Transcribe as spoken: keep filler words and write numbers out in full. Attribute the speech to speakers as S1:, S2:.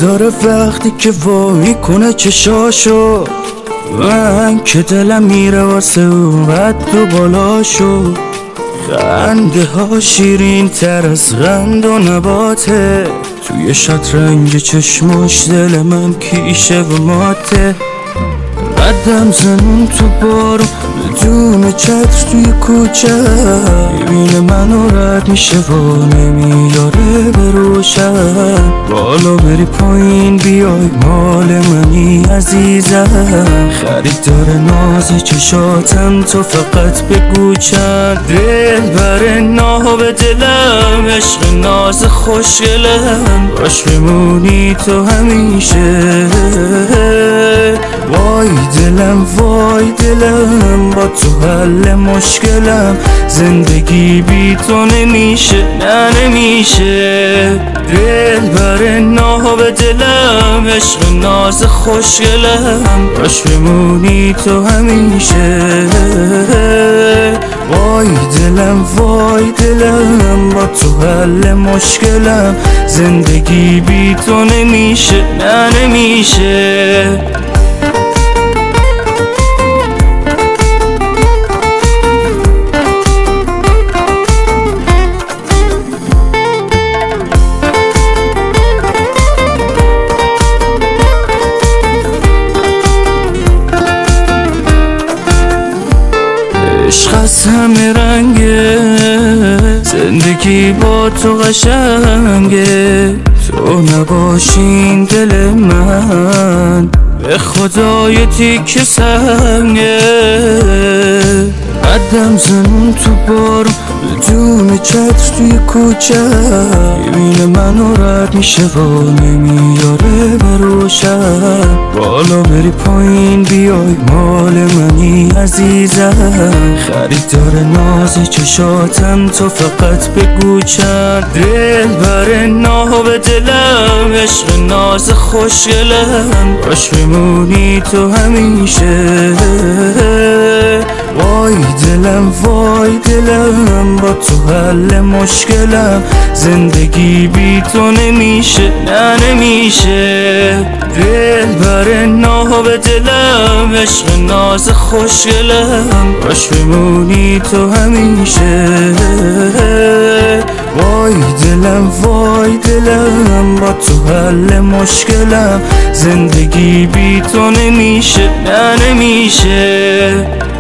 S1: میذاره وقتی که وای کنه چشاشو، من که دلم میره واسه اون قد و بالاشو. خنده ها شیرین تر از قند و نباته، توی شطرنج چشماش دل من کیشه و ماته. قدم زنون تو بارو بدون چتر توی کوچه، میبینه منو رد میشه و نمیاره به روشن. بالا بری پایین بیای مال منی عزیزم، خریدار ناز چشاتم تو فقط بگو چند. دل بر ناب دلم عشق ناز خوشگلم، باش بمونی تو همیشه. وای دلم وای دلم با تو حل مشکلم، زندگی بی تو نمیشه نه نمیشه. دل بر ناب دلم عشق ناز خوشگلم، باش بمونی تو همیشه. وای دلم وای دلم با تو حل مشکلم، زندگی بی تو نمیشه نه نمیشه. عشق از همه رنگه، زندگی با تو قشنگه. تو نباشین دل من به خدای تیک سنگه. قدم زنون تو بارو بدون چتر توی کوچه، میبینه منو رد میشه و نمیاره به روشن. بالا بری پایین بیای مال منی عزیزم، خریدار ناز چشاتم تو فقط بگو چند. دل بر ناب دلم عشق ناز خوشگلم، باش بمونی تو همیشه. وای دلم وای دلم با تو حل مشکلم، زندگی بی تو نمیشه نه نمیشه. دل بر ناب دلم عشق ناز خوشگلم، باش بمونی تو همیشه. وای دلم وای دلم با تو حل مشکلم، زندگی بی تو نمیشه نه نمیشه.